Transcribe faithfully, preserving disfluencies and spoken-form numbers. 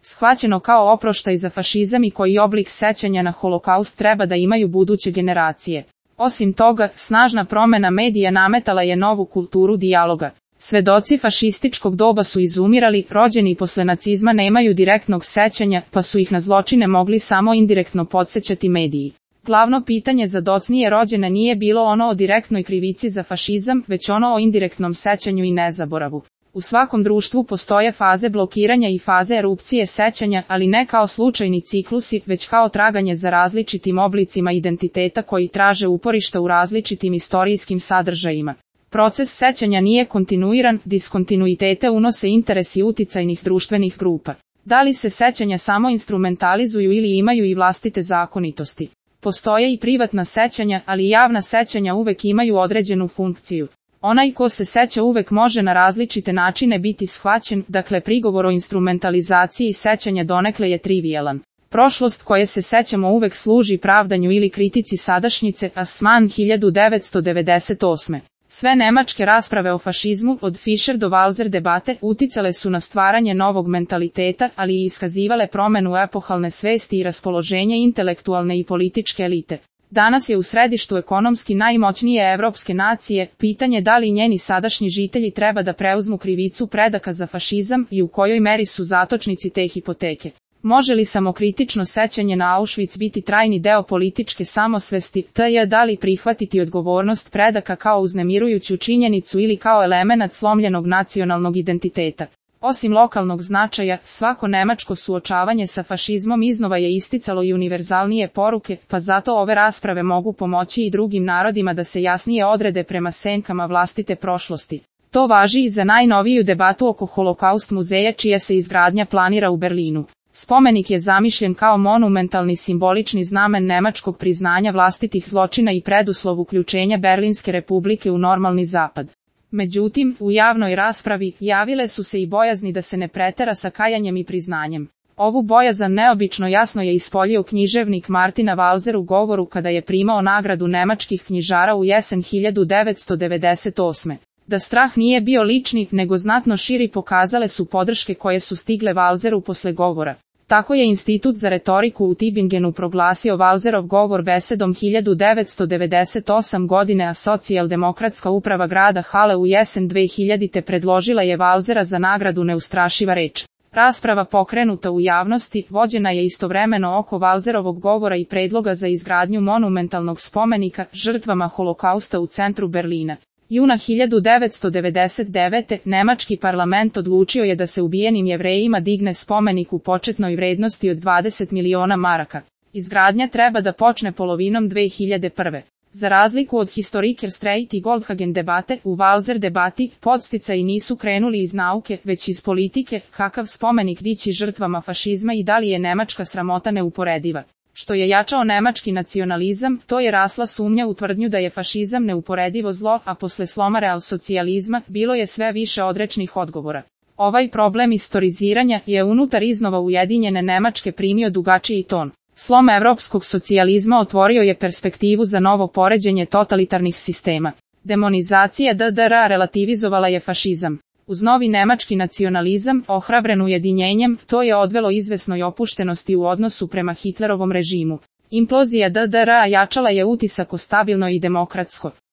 shvaćeno kao oproštaj za fašizam i koji oblik sećanja na Holokaust treba da imaju buduće generacije. Osim toga, snažna promena medija nametala je novu kulturu dijaloga. Svedoci fašističkog doba su izumirali, rođeni posle nacizma nemaju direktnog sećanja, pa su ih na zločine mogli samo indirektno podsjećati mediji. Glavno pitanje za docnije rođene nije bilo ono o direktnoj krivici za fašizam, već ono o indirektnom sećanju i nezaboravu. U svakom društvu postoje faze blokiranja i faze erupcije sećanja, ali ne kao slučajni ciklusi, već kao traganje za različitim oblicima identiteta koji traže uporišta u različitim istorijskim sadržajima. Proces sećanja nije kontinuiran, diskontinuitete unose interesi uticajnih društvenih grupa. Da li se sećanja samo instrumentalizuju ili imaju i vlastite zakonitosti? Postoje i privatna sećanja, ali javna sećanja uvek imaju određenu funkciju. Onaj ko se seća uvek može na različite načine biti shvaćen, dakle prigovor o instrumentalizaciji sećanja donekle je trivijalan. Prošlost koje se sećamo uvek služi pravdanju ili kritici sadašnjice, Assmann hiljadu devetsto devedeset osme. Sve nemačke rasprave o fašizmu, od Fischer do Walser debate, uticale su na stvaranje novog mentaliteta, ali i iskazivale promenu epohalne svesti i raspoloženje intelektualne i političke elite. Danas je u središtu ekonomski najmoćnije evropske nacije pitanje da li njeni sadašnji žitelji treba da preuzmu krivicu predaka za fašizam i u kojoj meri su zatočnici te hipoteke. Može li samokritično sećanje na Auschwitz biti trajni deo političke samosvesti, tj. da li prihvatiti odgovornost predaka kao uznemirujuću činjenicu ili kao elemenat slomljenog nacionalnog identiteta? Osim lokalnog značaja, svako nemačko suočavanje sa fašizmom iznova je isticalo i univerzalnije poruke, pa zato ove rasprave mogu pomoći i drugim narodima da se jasnije odrede prema senkama vlastite prošlosti. To važi i za najnoviju debatu oko Holokaust muzeja čija se izgradnja planira u Berlinu. Spomenik je zamišljen kao monumentalni simbolični znamen nemačkog priznanja vlastitih zločina i preduslov uključenja Berlinske republike u normalni zapad. Međutim, u javnoj raspravi javile su se i bojazni da se ne pretera sa kajanjem i priznanjem. Ovu bojazan neobično jasno je ispoljio književnik Martina Walser u govoru kada je primao nagradu nemačkih knjižara u jesen hiljadu devetsto devedeset osme. Da strah nije bio lični, nego znatno širi pokazale su podrške koje su stigle Walseru posle govora. Tako je Institut za retoriku u Tübingenu proglasio Walserov govor besedom hiljadu devetsto devedeset osme godine, a socijaldemokratska uprava grada Halle u jesen dve hiljadite predložila je Walsera za nagradu Neustrašiva reč. Rasprava pokrenuta u javnosti vođena je istovremeno oko Walserovog govora i predloga za izgradnju monumentalnog spomenika žrtvama Holokausta u centru Berlina. Juna hiljadu devetsto devedeset devete. nemački parlament odlučio je da se ubijenim Jevrejima digne spomenik u početnoj vrednosti od dvadeset miliona maraka. Izgradnja treba da počne polovinom dve hiljade prve. Za razliku od Historiker Streit i Goldhagen debate, u Walser debati podsticaji nisu krenuli iz nauke, već iz politike, kakav spomenik dići žrtvama fašizma i da li je nemačka sramota neuporediva. Što je jačao nemački nacionalizam, to je rasla sumnja u tvrdnju da je fašizam neuporedivo zlo, a posle sloma realsocijalizma bilo je sve više odrečnih odgovora. Ovaj problem istoriziranja je unutar iznova ujedinjene Nemačke primio dugačiji ton. Slom evropskog socijalizma otvorio je perspektivu za novo poređenje totalitarnih sistema. Demonizacija D D R relativizovala je fašizam. Uz novi nemački nacionalizam, ohrabren ujedinjenjem, to je odvelo izvesnoj opuštenosti u odnosu prema Hitlerovom režimu. Implozija D D R jačala je utisak o stabilnoj i demokratskoj